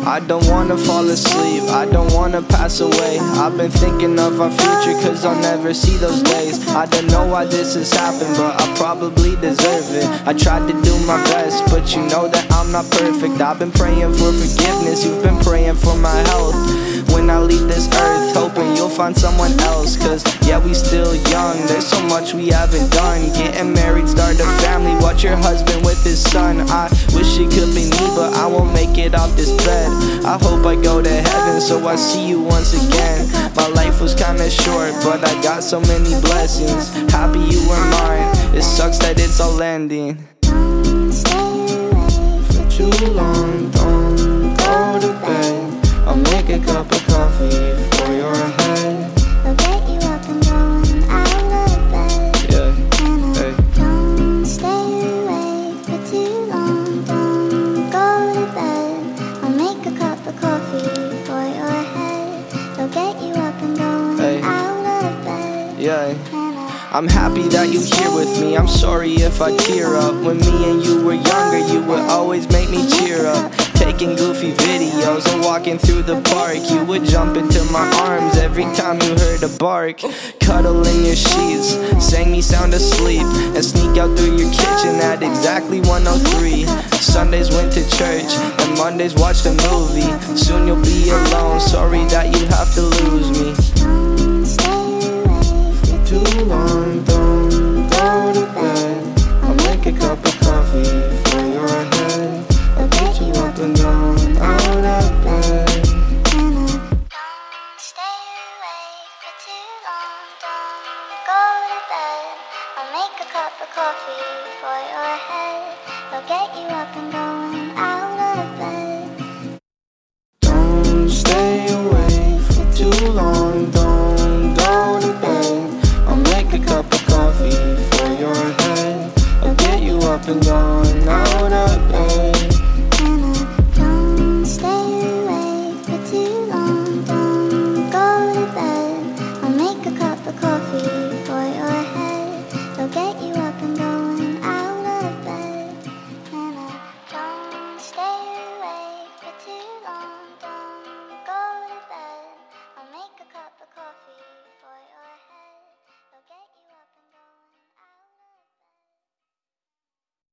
I don't wanna fall asleep, I don't wanna pass away. I've been thinking of our future, cause I'll never see those days. I don't know why this has happened, but I probably deserve it. I tried to do my best, but you know that I'm not perfect. I've been praying for forgiveness, you've been praying for my health. When I leave this earth, hoping you'll find someone else. Cause yeah, we still young, there's so much we haven't done. Getting married, start a family, watch your husband with his son. I wish it could be me, but I won't make it off this bed. I hope I go to heaven, so I see you once again. My life was kinda short, but I got so many blessings. Happy you were mine, it sucks that it's all ending. For too long, don't go to bed. I'll make a cup of coffee for your head. I'll get you up and going out of bed. Yeah, hey. Don't stay awake for too long. Don't go to bed. I'll make a cup of coffee for your head. I'll get you up and going out of bed. Yeah. I'm happy that you're here with me. I'm sorry if I tear up. When me and you were younger, you would always make me cheer up. Taking goofy videos and walking through the park. You would jump into my arms every time you heard a bark. Cuddle in your sheets, sang me sound asleep, and sneak out through your kitchen at exactly 1:03. Sundays went to church, and Mondays watched a movie. Soon you'll be alone, sorry that you have to lose me.